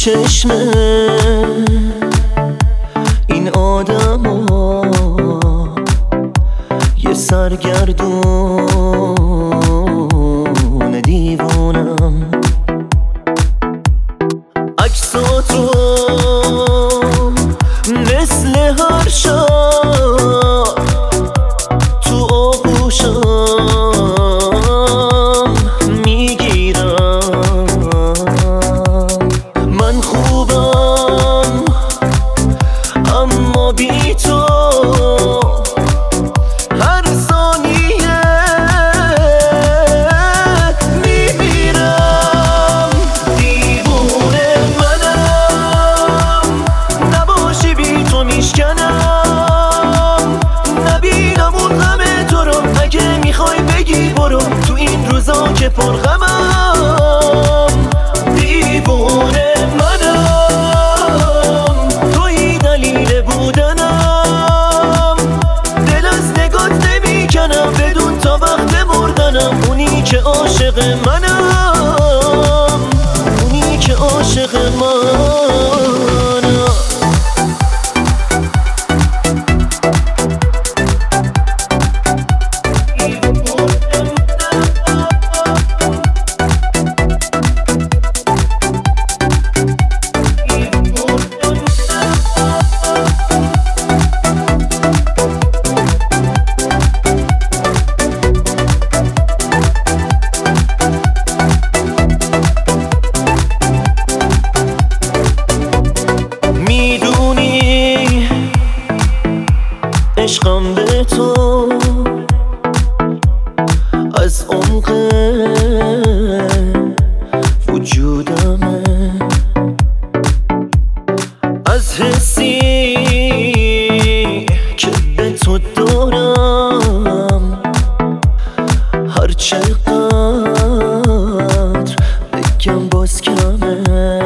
چشم این آدما یه سرگردون دیوانم. عکساتو مثل هر شب تو آغوشم میگیرم. من خوبم اما بی تو هر ثانیه میمیرم. دیوونه منم، نباشی بی تو میشکنم. نبینم اون غم تو رو، اگه میخوای بگی برو تو این روزا که پرغمم. دیوونه منم، توی دلیل بودنم. دل از نگات نمیکنم بدون تا وقت مردنم. اونی که عاشق منم، اونی که عاشق منم. عشقم به تو از عمق وجودمه، از حسی که به تو دارم. هر چقدر بگم باز کمه.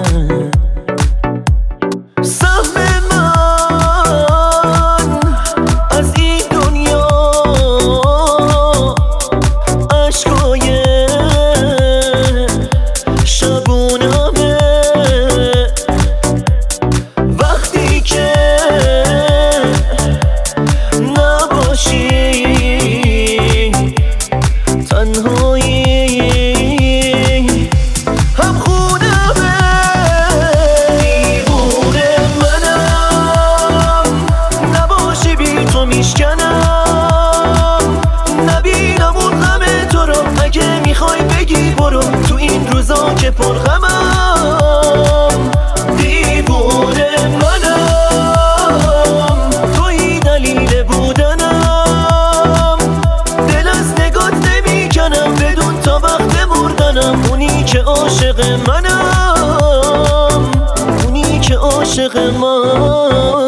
نبینم اون غم تو رو، اگه میخوای بگی برو تو این روزا که پرغمم. دیوونه منم، توی دلیل بودنم. دل از نگات نمیکنم بدون تا وقت مردنم. اونی که عاشق منم، اونی که عاشق من.